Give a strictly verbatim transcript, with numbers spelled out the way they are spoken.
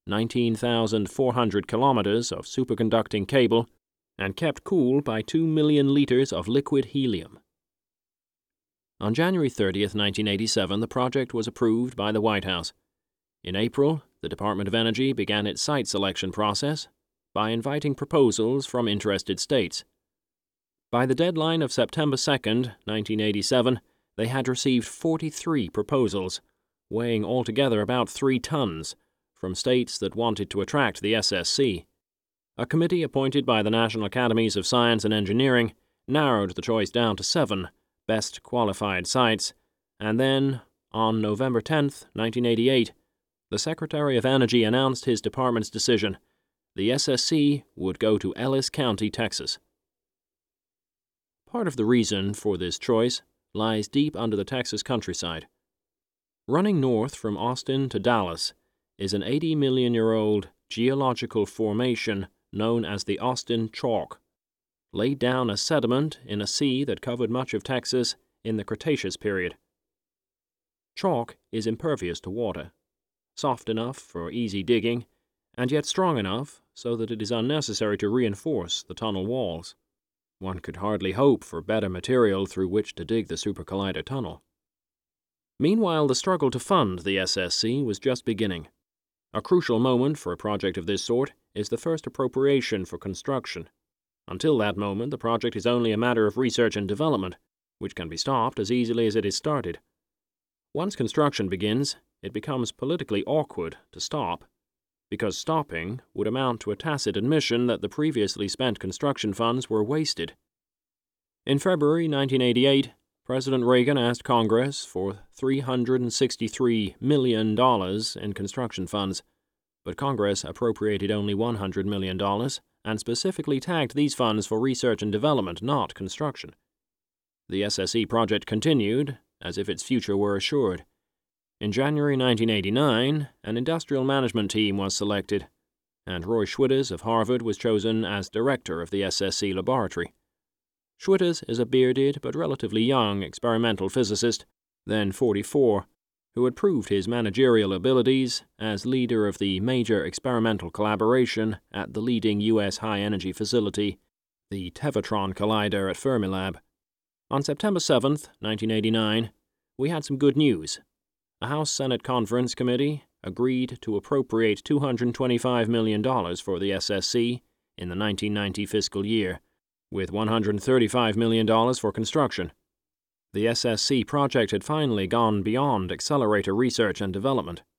nineteen thousand four hundred kilometers of superconducting cable, and kept cool by two million liters of liquid helium. On January thirtieth, nineteen eighty-seven, the project was approved by the White House. In April, the Department of Energy began its site selection process by inviting proposals from interested states. By the deadline of September second, nineteen eighty-seven, they had received forty-three proposals, weighing altogether about three tons, from states that wanted to attract the S S C. A committee appointed by the National Academies of Science and Engineering narrowed the choice down to seven best qualified sites, and then, on November tenth, nineteen eighty-eight, the Secretary of Energy announced his department's decision. The S S C would go to Ellis County, Texas. Part of the reason for this choice lies deep under the Texas countryside. Running north from Austin to Dallas is an eighty million year old geological formation known as the Austin Chalk, laid down as sediment in a sea that covered much of Texas in the Cretaceous period. Chalk is impervious to water, soft enough for easy digging, and yet strong enough so that it is unnecessary to reinforce the tunnel walls. One could hardly hope for better material through which to dig the Super Collider tunnel. Meanwhile, the struggle to fund the S S C was just beginning. A crucial moment for a project of this sort is the first appropriation for construction. Until that moment, the project is only a matter of research and development, which can be stopped as easily as it is started. Once construction begins, it becomes politically awkward to stop, because stopping would amount to a tacit admission that the previously spent construction funds were wasted. In February nineteen eighty-eight, President Reagan asked Congress for three hundred sixty-three million dollars in construction funds, but Congress appropriated only one hundred million dollars and specifically tagged these funds for research and development, not construction. The S S C project continued as if its future were assured. In January nineteen eighty-nine, an industrial management team was selected, and Roy Schwitters of Harvard was chosen as director of the S S C laboratory. Schwitters is a bearded but relatively young experimental physicist, then forty-four, who had proved his managerial abilities as leader of the major experimental collaboration at the leading U S high-energy facility, the Tevatron Collider at Fermilab. On September seventh, nineteen eighty-nine, we had some good news. A House-Senate Conference Committee agreed to appropriate two hundred twenty-five million dollars for the S S C in the nineteen ninety fiscal year, with one hundred thirty-five million dollars for construction. The S S C project had finally gone beyond accelerator research and development.